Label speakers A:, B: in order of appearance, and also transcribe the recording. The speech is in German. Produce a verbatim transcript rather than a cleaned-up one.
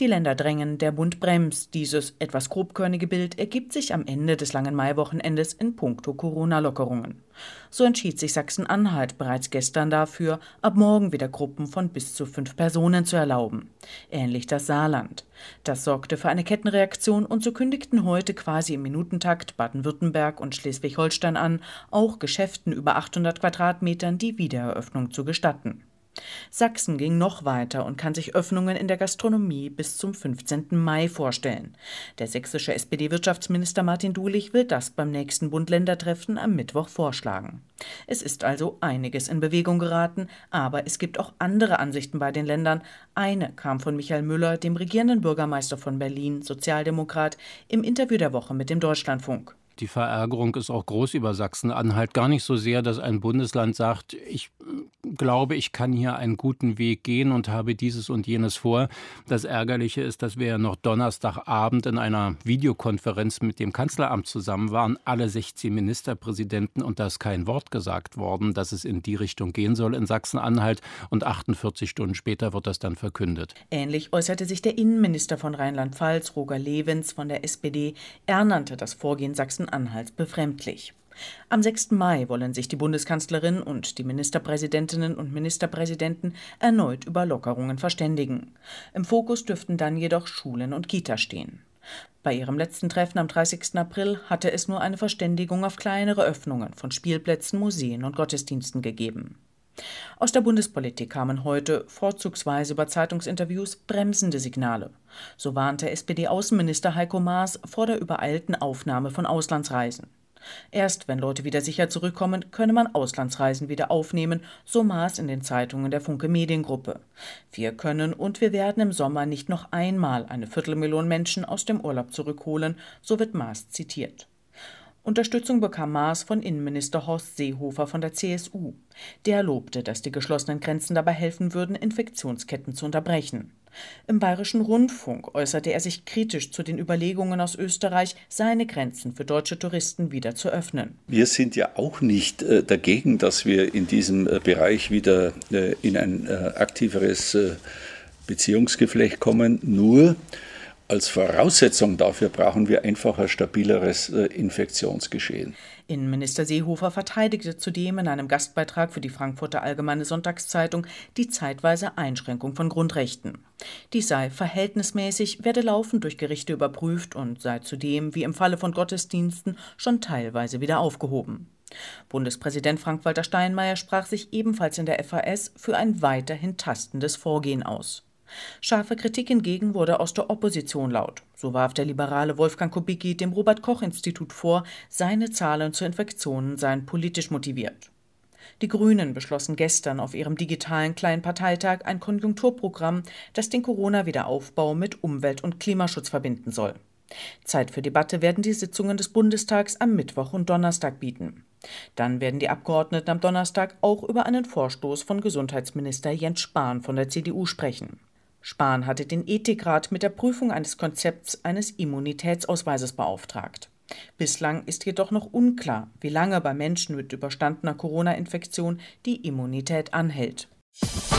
A: Die Länder drängen, der Bund bremst. Dieses etwas grobkörnige Bild ergibt sich am Ende des langen Maiwochenendes in puncto Corona-Lockerungen. So entschied sich Sachsen-Anhalt bereits gestern dafür, ab morgen wieder Gruppen von bis zu fünf Personen zu erlauben. Ähnlich das Saarland. Das sorgte für eine Kettenreaktion und so kündigten heute quasi im Minutentakt Baden-Württemberg und Schleswig-Holstein an, auch Geschäften über achthundert Quadratmetern die Wiedereröffnung zu gestatten. Sachsen ging noch weiter und kann sich Öffnungen in der Gastronomie bis zum fünfzehnten Mai vorstellen. Der sächsische S P D-Wirtschaftsminister Martin Dulich will das beim nächsten Bund-Länder-Treffen am Mittwoch vorschlagen. Es ist also einiges in Bewegung geraten, aber es gibt auch andere Ansichten bei den Ländern. Eine kam von Michael Müller, dem regierenden Bürgermeister von Berlin, Sozialdemokrat, im Interview der Woche mit dem Deutschlandfunk.
B: Die Verärgerung ist auch groß über Sachsen-Anhalt. Gar nicht so sehr, dass ein Bundesland sagt, ich glaube, ich kann hier einen guten Weg gehen und habe dieses und jenes vor. Das Ärgerliche ist, dass wir ja noch Donnerstagabend in einer Videokonferenz mit dem Kanzleramt zusammen waren, alle sechzehn Ministerpräsidenten, und da ist kein Wort gesagt worden, dass es in die Richtung gehen soll in Sachsen-Anhalt, und achtundvierzig Stunden später wird das dann verkündet.
A: Ähnlich äußerte sich der Innenminister von Rheinland-Pfalz, Roger Lewins von der S P D. Er nannte das Vorgehen Sachsen-Anhalts befremdlich. Am sechsten Mai wollen sich die Bundeskanzlerin und die Ministerpräsidentinnen und Ministerpräsidenten erneut über Lockerungen verständigen. Im Fokus dürften dann jedoch Schulen und Kita stehen. Bei ihrem letzten Treffen am dreißigsten April hatte es nur eine Verständigung auf kleinere Öffnungen von Spielplätzen, Museen und Gottesdiensten gegeben. Aus der Bundespolitik kamen heute, vorzugsweise über Zeitungsinterviews, bremsende Signale. So warnte S P D-Außenminister Heiko Maas vor der übereilten Aufnahme von Auslandsreisen. Erst wenn Leute wieder sicher zurückkommen, könne man Auslandsreisen wieder aufnehmen, so Maas in den Zeitungen der Funke Mediengruppe. Wir können und wir werden im Sommer nicht noch einmal eine Viertelmillion Menschen aus dem Urlaub zurückholen, so wird Maas zitiert. Unterstützung bekam Maas von Innenminister Horst Seehofer von der C S U. Der lobte, dass die geschlossenen Grenzen dabei helfen würden, Infektionsketten zu unterbrechen. Im Bayerischen Rundfunk äußerte er sich kritisch zu den Überlegungen aus Österreich, seine Grenzen für deutsche Touristen wieder zu öffnen.
C: Wir sind ja auch nicht äh, dagegen, dass wir in diesem äh, Bereich wieder äh, in ein äh, aktiveres äh, Beziehungsgeflecht kommen. Nur als Voraussetzung dafür brauchen wir einfach ein stabileres äh, Infektionsgeschehen.
A: Innenminister Seehofer verteidigte zudem in einem Gastbeitrag für die Frankfurter Allgemeine Sonntagszeitung die zeitweise Einschränkung von Grundrechten. Dies sei verhältnismäßig, werde laufend durch Gerichte überprüft und sei zudem, wie im Falle von Gottesdiensten, schon teilweise wieder aufgehoben. Bundespräsident Frank-Walter Steinmeier sprach sich ebenfalls in der F A S für ein weiterhin tastendes Vorgehen aus. Scharfe Kritik hingegen wurde aus der Opposition laut. So warf der Liberale Wolfgang Kubicki dem Robert-Koch-Institut vor, seine Zahlen zu Infektionen seien politisch motiviert. Die Grünen beschlossen gestern auf ihrem digitalen kleinen Parteitag ein Konjunkturprogramm, das den Corona-Wiederaufbau mit Umwelt- und Klimaschutz verbinden soll. Zeit für Debatte werden die Sitzungen des Bundestags am Mittwoch und Donnerstag bieten. Dann werden die Abgeordneten am Donnerstag auch über einen Vorstoß von Gesundheitsminister Jens Spahn von der C D U sprechen. Spahn hatte den Ethikrat mit der Prüfung eines Konzepts eines Immunitätsausweises beauftragt. Bislang ist jedoch noch unklar, wie lange bei Menschen mit überstandener Corona-Infektion die Immunität anhält.